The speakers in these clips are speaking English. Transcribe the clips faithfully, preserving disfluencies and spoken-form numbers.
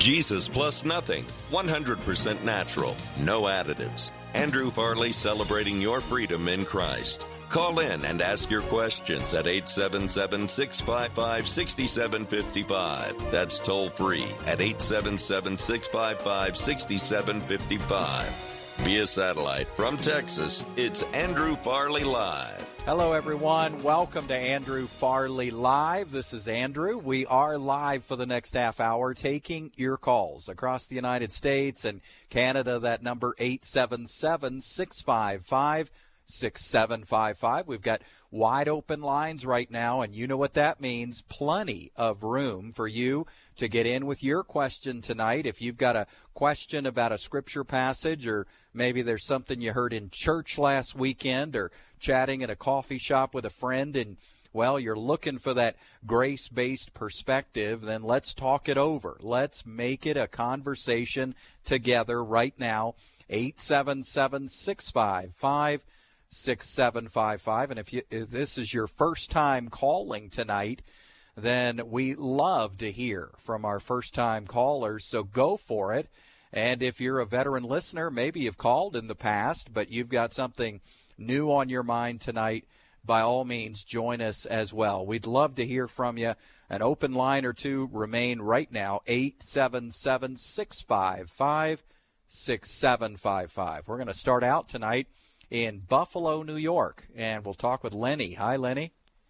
Jesus plus nothing, one hundred percent natural, no additives. Andrew Farley celebrating your freedom in Christ. Call in and ask your questions at eight seven seven, six five five, six seven five five. That's toll free at eight seven seven, six five five, six seven five five. Via satellite from Texas, it's Andrew Farley Live. Hello, everyone. Welcome to Andrew Farley Live. This is Andrew. We are live for the next half hour, taking your calls across the United States and Canada. That number, eight seven seven, six five five, six seven five five. We've got wide open lines right now, and you know what that means. Plenty of room for you to get in with your question tonight. If you've got a question about a scripture passage, or maybe there's something you heard in church last weekend, or chatting at a coffee shop with a friend, and, well, you're looking for that grace-based perspective, then let's talk it over. Let's make it a conversation together right now. eight seven seven, six five five, six seven five five. And if, you, if this is your first time calling tonight, then we love to hear from our first-time callers, so go for it. And if you're a veteran listener, maybe you've called in the past, but you've got something new on your mind tonight, by all means, join us as well. We'd love to hear from you. An open line or two remain right now, eight seven seven, six five five, six seven five five. We're going to start out tonight in Buffalo, New York, and we'll talk with Lenny. Hi, Lenny.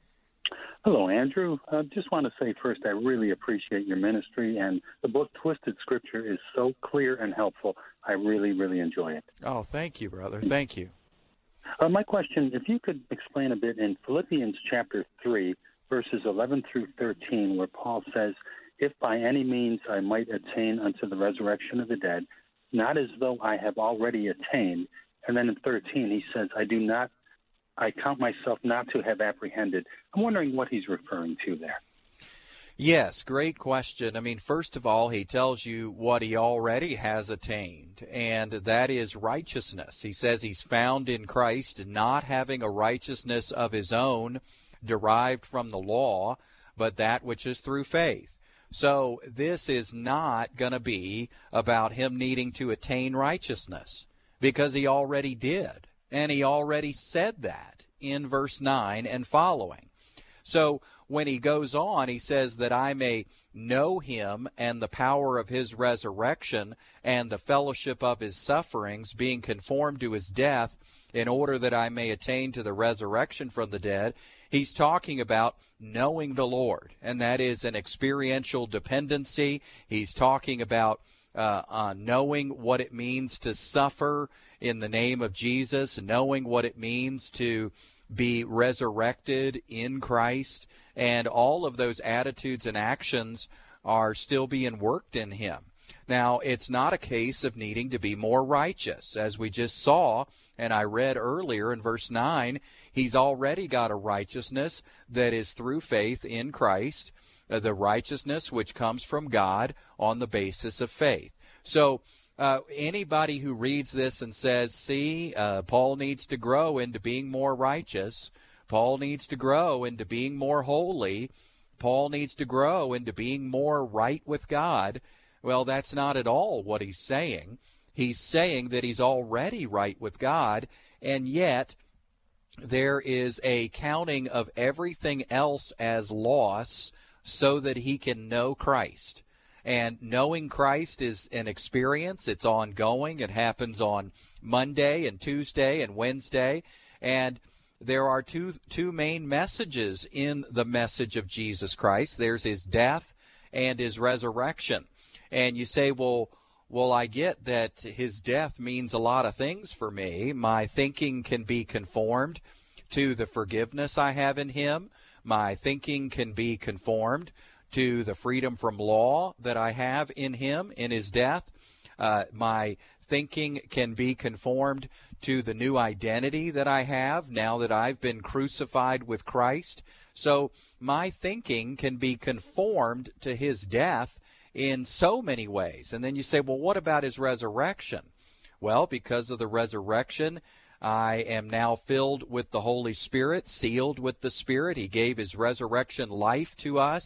Hello, Andrew. I just want to say first I really appreciate your ministry, and the book Twisted Scripture is so clear and helpful. I really, really enjoy it. Oh, thank you, brother. Thank you. Uh, my question, if you could explain a bit in Philippians chapter three, verses eleven through thirteen, where Paul says, if by any means I might attain unto the resurrection of the dead, not as though I have already attained. And then in thirteen, he says, I do not I count myself not to have apprehended. I'm wondering what he's referring to there. Yes, great question. I mean, first of all, he tells you what he already has attained, and that is righteousness. He says he's found in Christ, not having a righteousness of his own derived from the law, but that which is through faith. So this is not going to be about him needing to attain righteousness, because he already did. And he already said that in verse nine and following. So when he goes on, he says that I may know him and the power of his resurrection and the fellowship of his sufferings, being conformed to his death, in order that I may attain to the resurrection from the dead. He's talking about knowing the Lord, and that is an experiential dependency. He's talking about Uh, uh, knowing what it means to suffer in the name of Jesus, knowing what it means to be resurrected in Christ, and all of those attitudes and actions are still being worked in him. Now, it's not a case of needing to be more righteous. As we just saw, and I read earlier in verse nine, he's already got a righteousness that is through faith in Christ, the righteousness which comes from God on the basis of faith. So uh, anybody who reads this and says, see, uh, Paul needs to grow into being more righteous, Paul needs to grow into being more holy, Paul needs to grow into being more right with God, well, that's not at all what he's saying. He's saying that he's already right with God, and yet there is a counting of everything else as loss so that he can know Christ. And knowing Christ is an experience. It's ongoing. It happens on Monday and Tuesday and Wednesday. And there are two two main messages in the message of Jesus Christ. There's his death and his resurrection. And you say, well, well, I get that his death means a lot of things for me. My thinking can be conformed to the forgiveness I have in him. My thinking can be conformed to the freedom from law that I have in him, in his death. Uh, my thinking can be conformed to the new identity that I have now that I've been crucified with Christ. So my thinking can be conformed to his death in so many ways. And then you say, well, what about his resurrection? Well, because of the resurrection, I am now filled with the Holy Spirit, sealed with the Spirit. He gave his resurrection life to us.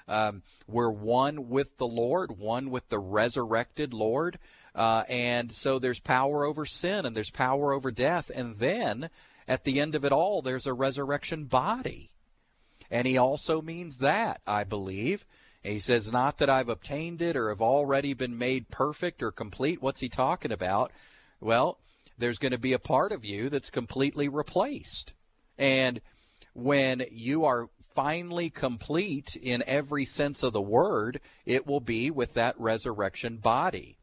Um, we're one with the Lord, one with the resurrected Lord. Uh, and so there's power over sin and there's power over death. And then at the end of it all, there's a resurrection body. And he also means that, I believe. He says, not that I've obtained it or have already been made perfect or complete. What's he talking about? Well, there's going to be a part of you that's completely replaced. And when you are finally complete in every sense of the word, it will be with that resurrection body.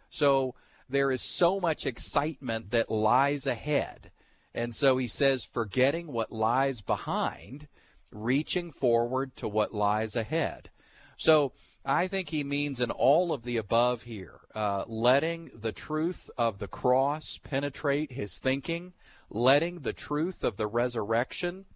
So there is so much excitement that lies ahead. And so he says, forgetting what lies behind, reaching forward to what lies ahead. So I think he means in all of the above here, uh, letting the truth of the cross penetrate his thinking, letting the truth of the resurrection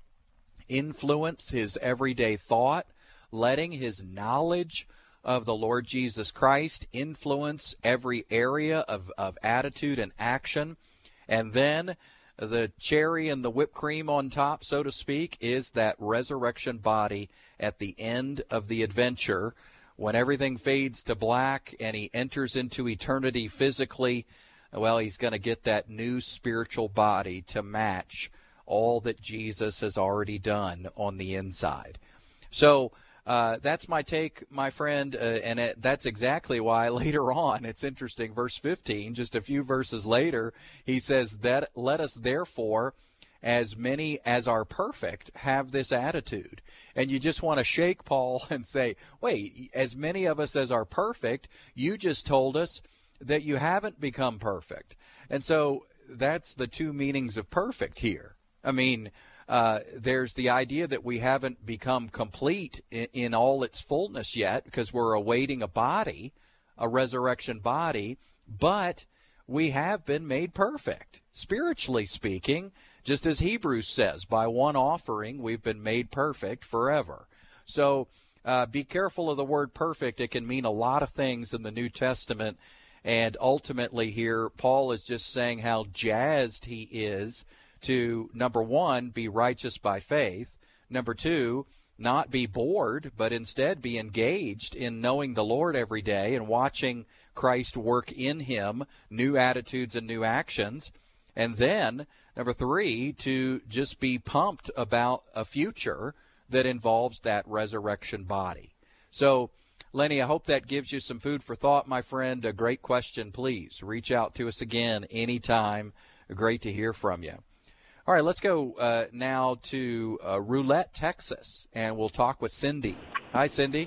influence his everyday thought, letting his knowledge of the Lord Jesus Christ influence every area of, of attitude and action. And then the cherry and the whipped cream on top, so to speak, is that resurrection body at the end of the adventure when everything fades to black and he enters into eternity physically. Well, he's going to get that new spiritual body to match all that Jesus has already done on the inside. So uh, that's my take, my friend, uh, and it, that's exactly why later on, it's interesting, verse fifteen, just a few verses later, he says, that let us therefore, as many as are perfect, have this attitude. And you just want to shake Paul and say, wait, as many of us as are perfect, you just told us that you haven't become perfect. And so that's the two meanings of perfect here. I mean, uh, there's the idea that we haven't become complete in, in all its fullness yet because we're awaiting a body, a resurrection body, but we have been made perfect. Spiritually speaking, just as Hebrews says, by one offering we've been made perfect forever. So uh, be careful of the word perfect. It can mean a lot of things in the New Testament. And ultimately here, Paul is just saying how jazzed he is to, number one, be righteous by faith. Number two, not be bored, but instead be engaged in knowing the Lord every day and watching Christ work in him new attitudes and new actions. And then, number three, to just be pumped about a future that involves that resurrection body. So, Lenny, I hope that gives you some food for thought, my friend. A great question, please. Reach out to us again anytime. Great to hear from you. All right, let's go uh, now to uh, Roulette, Texas, and we'll talk with Cindy. Hi, Cindy.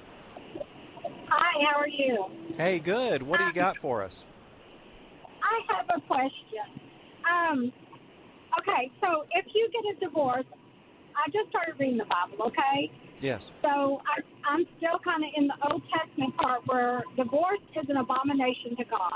Hi, how are you? Hey, good. What do you got for us? I have a question. Um, okay, so if you get a divorce, I just started reading the Bible, okay? Yes. So I, I'm still kind of in the Old Testament part where divorce is an abomination to God.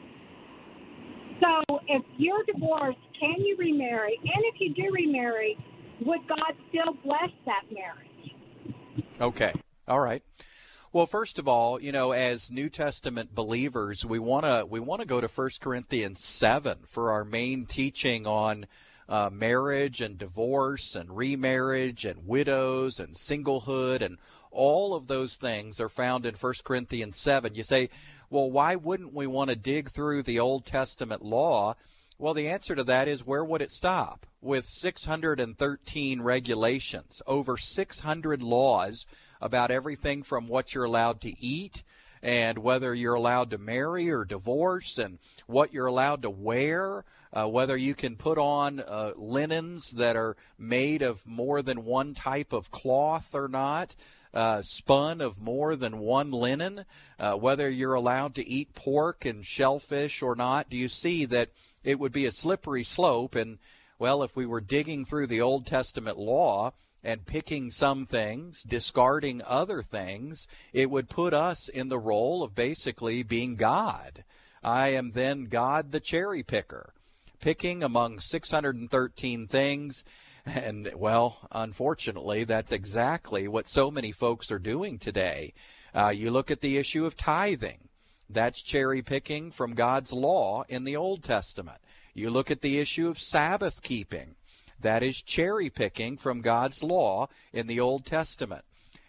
So if you're divorced, can you remarry? And if you do remarry, would God still bless that marriage? Okay. All right. Well, first of all, you know, as New Testament believers, we want to we want to go to First Corinthians seven for our main teaching on uh, marriage and divorce and remarriage and widows and singlehood, and all of those things are found in First Corinthians seven. You say, well, why wouldn't we want to dig through the Old Testament law? Well, the answer to that is, where would it stop? With six hundred thirteen regulations, over six hundred laws about everything from what you're allowed to eat and whether you're allowed to marry or divorce and what you're allowed to wear, uh, whether you can put on uh, linens that are made of more than one type of cloth or not, uh, spun of more than one linen, uh, whether you're allowed to eat pork and shellfish or not. Do you see that it would be a slippery slope? And, well, if we were digging through the Old Testament law and picking some things, discarding other things, it would put us in the role of basically being God. I am then God the cherry picker, picking among six hundred thirteen things. And, well, unfortunately, that's exactly what so many folks are doing today. Uh, you look at the issue of tithing. That's cherry picking from God's law in the Old Testament. You look at the issue of Sabbath keeping. That is cherry picking from God's law in the Old Testament.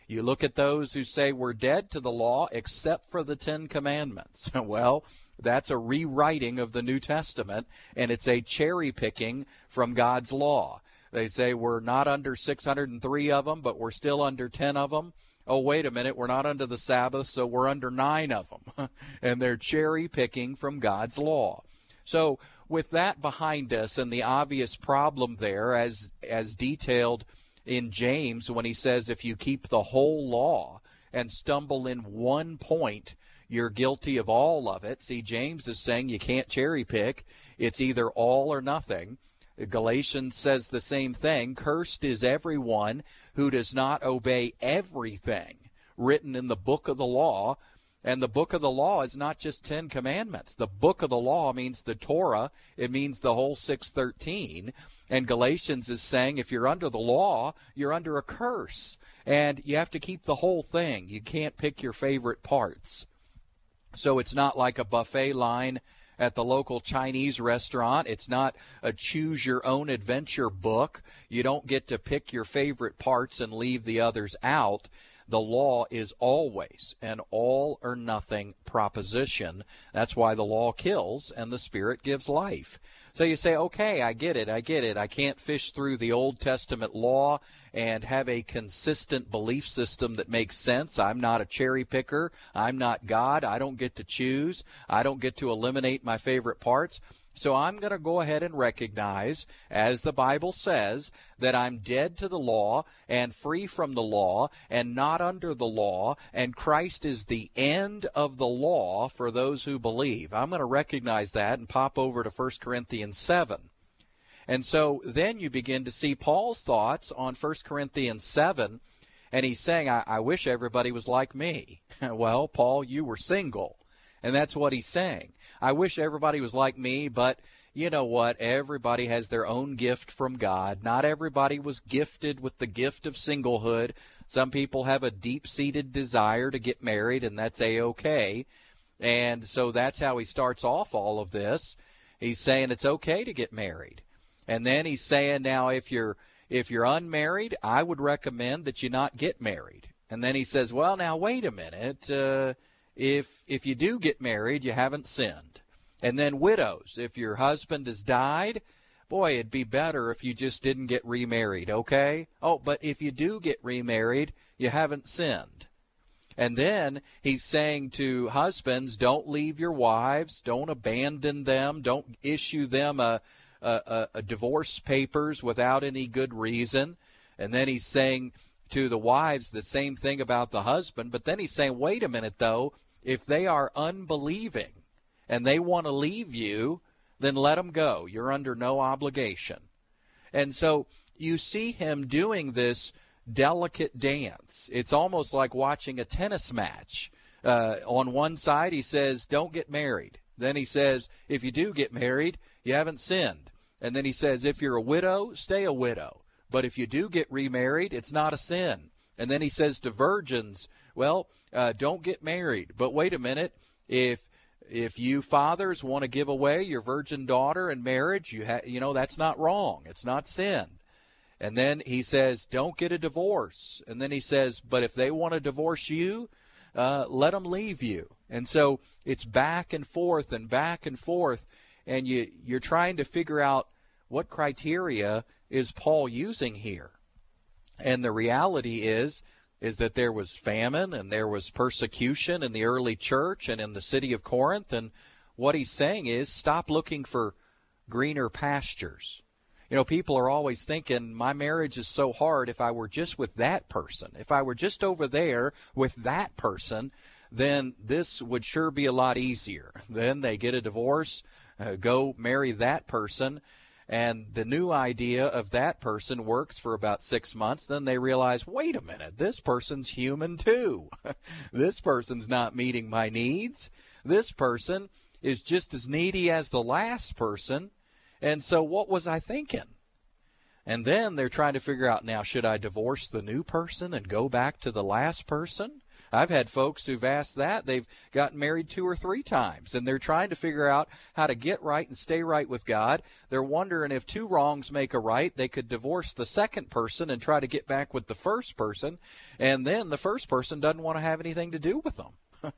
You look at those who say we're dead to the law except for the Ten Commandments. Well, that's a rewriting of the New Testament, and it's a cherry picking from God's law. They say we're not under six hundred three of them, but we're still under ten of them. Oh, wait a minute, we're not under the Sabbath, so we're under nine of them. And they're cherry picking from God's law. So with that behind us and the obvious problem there, as as detailed in James when he says if you keep the whole law and stumble in one point, you're guilty of all of it. See, James is saying you can't cherry pick. It's either all or nothing. Galatians says the same thing. Cursed is everyone who does not obey everything written in the book of the law. And the book of the law is not just Ten Commandments. The book of the law means the Torah. It means the whole six thirteen. And Galatians is saying if you're under the law, you're under a curse. And you have to keep the whole thing. You can't pick your favorite parts. So it's not like a buffet line at the local Chinese restaurant. It's not a choose-your-own-adventure book. You don't get to pick your favorite parts and leave the others out. The law is always an all-or-nothing proposition. That's why the law kills and the Spirit gives life. So you say, okay, I get it, I get it. I can't fish through the Old Testament law and have a consistent belief system that makes sense. I'm not a cherry picker. I'm not God. I don't get to choose. I don't get to eliminate my favorite parts. So I'm going to go ahead and recognize, as the Bible says, that I'm dead to the law and free from the law and not under the law, and Christ is the end of the law for those who believe. I'm going to recognize that and pop over to First Corinthians seven. And so then you begin to see Paul's thoughts on First Corinthians seven, and he's saying, I, I wish everybody was like me. Well, Paul, you were single. And that's what he's saying. I wish everybody was like me, but you know what? Everybody has their own gift from God. Not everybody was gifted with the gift of singlehood. Some people have a deep-seated desire to get married, and that's A-okay. And so that's how he starts off all of this. He's saying it's okay to get married. And then he's saying, now, if you're if you're unmarried, I would recommend that you not get married. And then he says, well, now, wait a minute. Uh, If if you do get married, you haven't sinned. And then widows, if your husband has died, boy, it'd be better if you just didn't get remarried, okay? Oh, but if you do get remarried, you haven't sinned. And then he's saying to husbands, don't leave your wives, don't abandon them, don't issue them a, a, a divorce papers without any good reason. And then he's saying to the wives the same thing about the husband, but then he's saying, wait a minute, though. If they are unbelieving and they want to leave you, then let them go. You're under no obligation. And so you see him doing this delicate dance. It's almost like watching a tennis match. Uh, on one side, he says, don't get married. Then he says, if you do get married, you haven't sinned. And then he says, if you're a widow, stay a widow. But if you do get remarried, it's not a sin. And then he says to virgins, well, uh, don't get married. But wait a minute, if if you fathers want to give away your virgin daughter in marriage, you ha- you know, that's not wrong. It's not sin. And then he says, don't get a divorce. And then he says, but if they want to divorce you, uh, let them leave you. And so it's back and forth and back and forth. And you, you're trying to figure out what criteria is Paul using here. And the reality is, is that there was famine and there was persecution in the early church and in the city of Corinth. And what he's saying is, stop looking for greener pastures. You know, people are always thinking, my marriage is so hard. If I were just with that person, if I were just over there with that person, then this would sure be a lot easier. Then they get a divorce, uh, go marry that person. And the new idea of that person works for about six months. Then they realize, wait a minute, this person's human too. This person's not meeting my needs. This person is just as needy as the last person. And so what was I thinking? And then they're trying to figure out, now, should I divorce the new person and go back to the last person? I've had folks who've asked that. They've gotten married two or three times, and they're trying to figure out how to get right and stay right with God. They're wondering if two wrongs make a right, they could divorce the second person and try to get back with the first person, and then the first person doesn't want to have anything to do with them.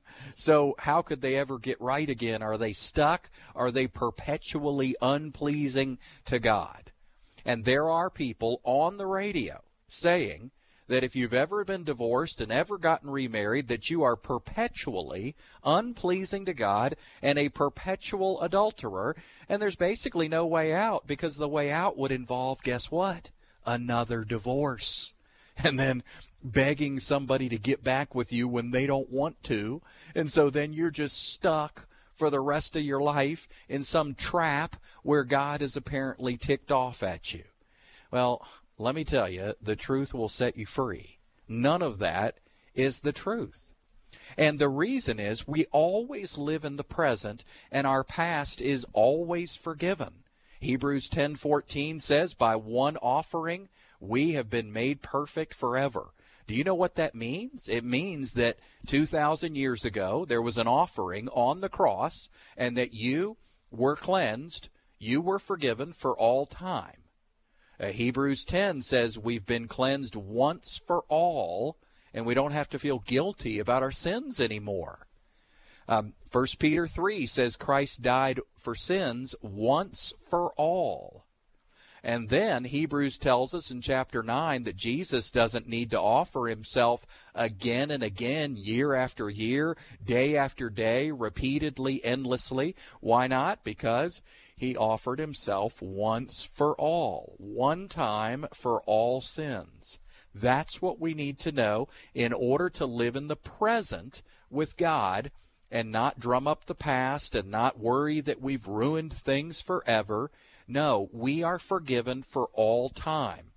So how could they ever get right again? Are they stuck? Are they perpetually unpleasing to God? And there are people on the radio saying that if you've ever been divorced and ever gotten remarried, that you are perpetually unpleasing to God and a perpetual adulterer, and there's basically no way out, because the way out would involve, guess what? Another divorce. And then begging somebody to get back with you when they don't want to. And so then you're just stuck for the rest of your life in some trap where God is apparently ticked off at you. Well, let me tell you, the truth will set you free. None of that is the truth. And the reason is we always live in the present, and our past is always forgiven. Hebrews ten fourteen says, by one offering we have been made perfect forever. Do you know what that means? It means that two thousand years ago there was an offering on the cross, and that you were cleansed, you were forgiven for all time. Uh, Hebrews ten says we've been cleansed once for all, and we don't have to feel guilty about our sins anymore. Um, First Peter three says Christ died for sins once for all. And then Hebrews tells us in chapter nine that Jesus doesn't need to offer himself again and again, year after year, day after day, repeatedly, endlessly. Why not? Because he offered himself once for all, one time for all sins. That's what we need to know in order to live in the present with God and not drum up the past and not worry that we've ruined things forever. No, we are forgiven for all time.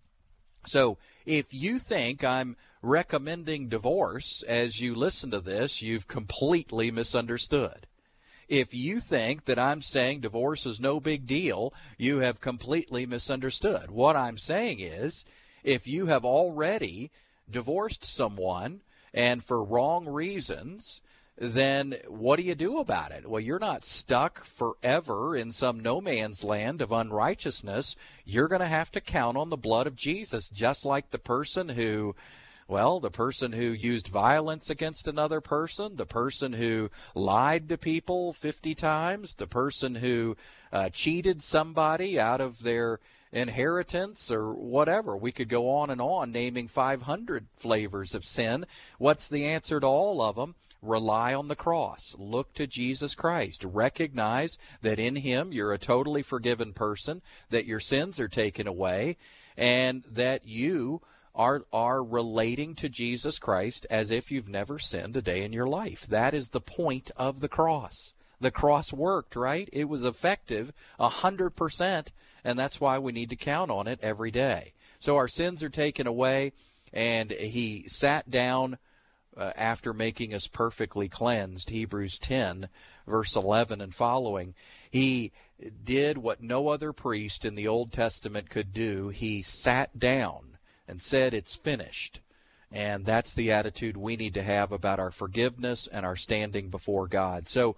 So if you think I'm recommending divorce as you listen to this, you've completely misunderstood. If you think that I'm saying divorce is no big deal, you have completely misunderstood. What I'm saying is, if you have already divorced someone and for wrong reasons, then what do you do about it? Well, you're not stuck forever in some no man's land of unrighteousness. You're going to have to count on the blood of Jesus, just like the person who, well, the person who used violence against another person, the person who lied to people fifty times, the person who uh, cheated somebody out of their inheritance or whatever. We could go on and on naming five hundred flavors of sin. What's the answer to all of them? Rely on the cross. Look to Jesus Christ. Recognize that in him you're a totally forgiven person, that your sins are taken away, and that you are are relating to Jesus Christ as if you've never sinned a day in your life. That is the point of the cross. The cross worked, right? It was effective a hundred percent, and that's why we need to count on it every day. So our sins are taken away, and he sat down Uh, after making us perfectly cleansed, Hebrews ten, verse eleven and following. He did what no other priest in the Old Testament could do. He sat down and said, it's finished. And that's the attitude we need to have about our forgiveness and our standing before God. So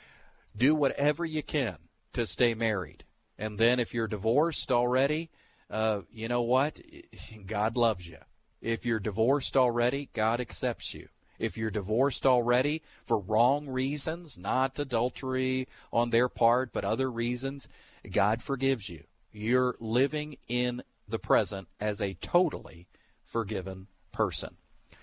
do whatever you can to stay married. And then if you're divorced already, uh, you know what? God loves you. If you're divorced already, God accepts you. If you're divorced already for wrong reasons, not adultery on their part, but other reasons, God forgives you. You're living in the present as a totally forgiven person.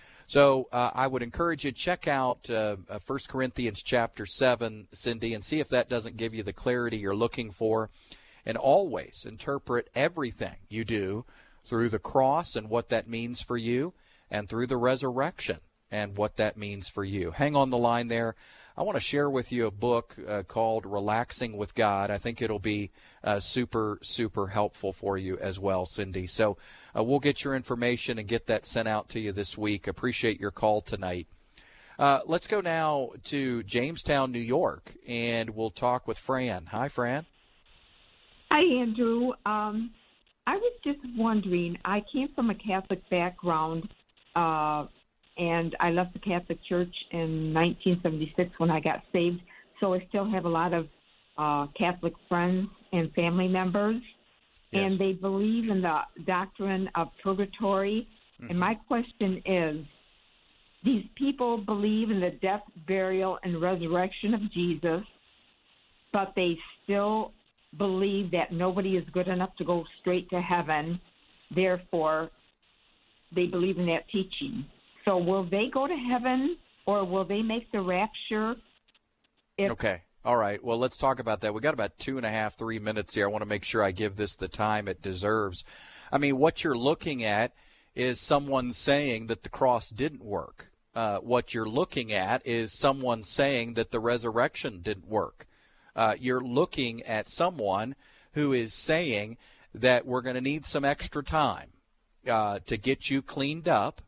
So uh, I would encourage you to check out uh, First Corinthians chapter seven, Cindy, and see if that doesn't give you the clarity you're looking for. And always interpret everything you do through the cross and what that means for you, and through the resurrection and what that means for you. Hang on the line there. I want to share with you a book uh, called Relaxing with God. I think it'll be uh, super, super helpful for you as well, Cindy. So uh, we'll get your information and get that sent out to you this week. Appreciate your call tonight. Uh, let's go now to Jamestown, New York, and we'll talk with Fran. Hi, Fran. Hi, Andrew. Um I was just wondering, I came from a Catholic background uh, and I left the Catholic Church in nineteen seventy-six when I got saved, so I still have a lot of uh, Catholic friends and family members, yes. and they believe in the doctrine of purgatory. Mm-hmm. And my question is, these people believe in the death, burial, and resurrection of Jesus, but they still believe that nobody is good enough to go straight to heaven. Therefore, they believe in that teaching. So will they go to heaven, or will they make the rapture? If- okay. All right. Well, let's talk about that. We got about two and a half, three minutes here. I want to make sure I give this the time it deserves. I mean, what you're looking at is someone saying that the cross didn't work. Uh, what you're looking at is someone saying that the resurrection didn't work. Uh, you're looking at someone who is saying that we're going to need some extra time uh, to get you cleaned up.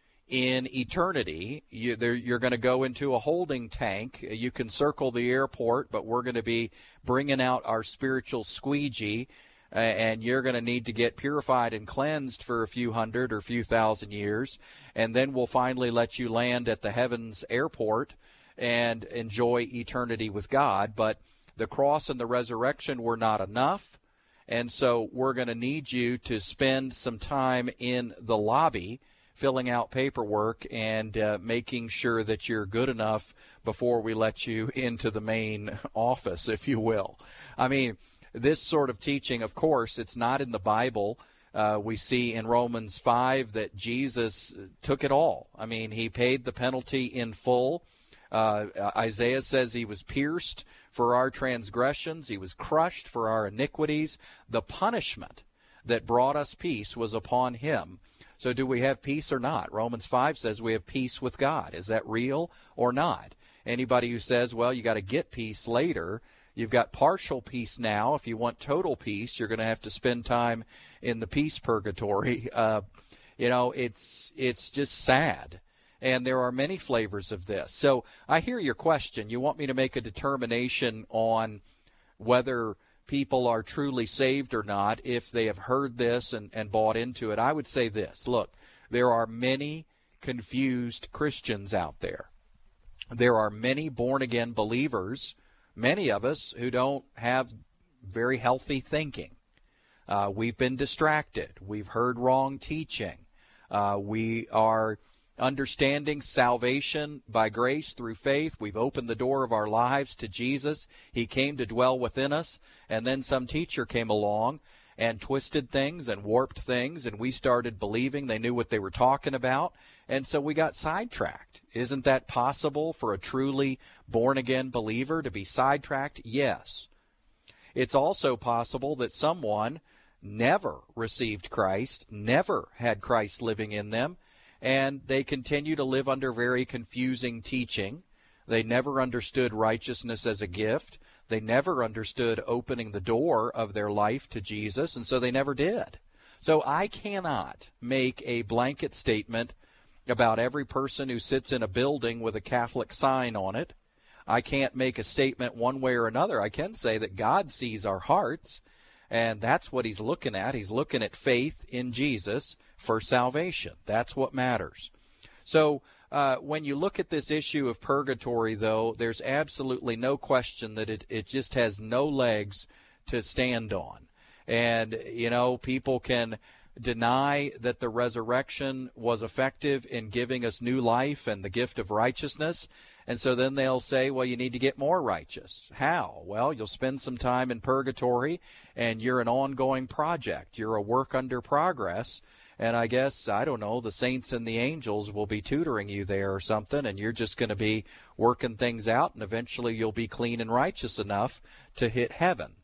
In eternity, you, there, you're going to go into a holding tank. You can circle the airport, but we're going to be bringing out our spiritual squeegee, uh, and you're going to need to get purified and cleansed for a few hundred or few thousand years, and then we'll finally let you land at the heavens airport and enjoy eternity with God. But the cross and the resurrection were not enough, and so we're going to need you to spend some time in the lobby filling out paperwork and uh, making sure that you're good enough before we let you into the main office, if you will. I mean, this sort of teaching, of course, it's not in the Bible. Uh, we see in Romans five that Jesus took it all. I mean, he paid the penalty in full. Uh, Isaiah says he was pierced for our transgressions. He was crushed for our iniquities. The punishment that brought us peace was upon him. So do we have peace or not? Romans five says we have peace with God. Is that real or not? Anybody who says, well, you got to get peace later, you've got partial peace now. If you want total peace, you're going to have to spend time in the peace purgatory. Uh, you know, it's it's just sad. And there are many flavors of this. So I hear your question. You want me to make a determination on whether people are truly saved or not if they have heard this and, and bought into it. I would say this. Look, there are many confused Christians out there. There are many born-again believers, many of us who don't have very healthy thinking. Uh, we've been distracted. We've heard wrong teaching. Uh, we are understanding salvation by grace through faith. We've opened the door of our lives to Jesus. He came to dwell within us, and then some teacher came along and twisted things and warped things, and we started believing they knew what they were talking about, and so we got sidetracked. Isn't that possible for a truly born-again believer to be sidetracked? Yes. It's also possible that someone never received Christ, never had Christ living in them, and they continue to live under very confusing teaching. They never understood righteousness as a gift. They never understood opening the door of their life to Jesus, and so they never did. So I cannot make a blanket statement about every person who sits in a building with a Catholic sign on it. I can't make a statement one way or another. I can say that God sees our hearts, and that's what he's looking at. He's looking at faith in Jesus for salvation. That's what matters. So uh, when you look at this issue of purgatory, though, there's absolutely no question that it, it just has no legs to stand on. And, you know, people can deny that the resurrection was effective in giving us new life and the gift of righteousness. And so then they'll say, well, you need to get more righteous. How? Well, you'll spend some time in purgatory, and you're an ongoing project. You're a work under progress. And I guess, I don't know, the saints and the angels will be tutoring you there or something, and you're just going to be working things out, and eventually you'll be clean and righteous enough to hit heaven.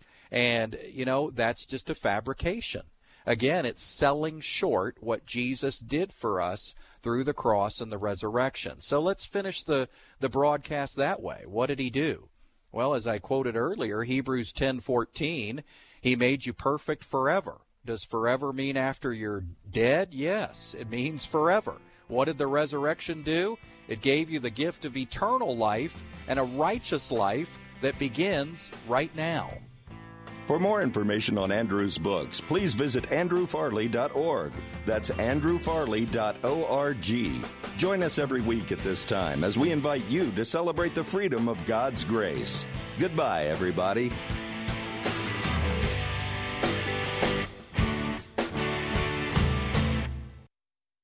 And, you know, that's just a fabrication. Again, it's selling short what Jesus did for us through the cross and the resurrection. So let's finish the, the broadcast that way. What did he do? Well, as I quoted earlier, Hebrews ten fourteen, he made you perfect forever. Does forever mean after you're dead? Yes, it means forever. What did the resurrection do? It gave you the gift of eternal life and a righteous life that begins right now. For more information on Andrew's books, please visit andrew farley dot org. That's andrew farley dot org. Join us every week at this time as we invite you to celebrate the freedom of God's grace. Goodbye, everybody.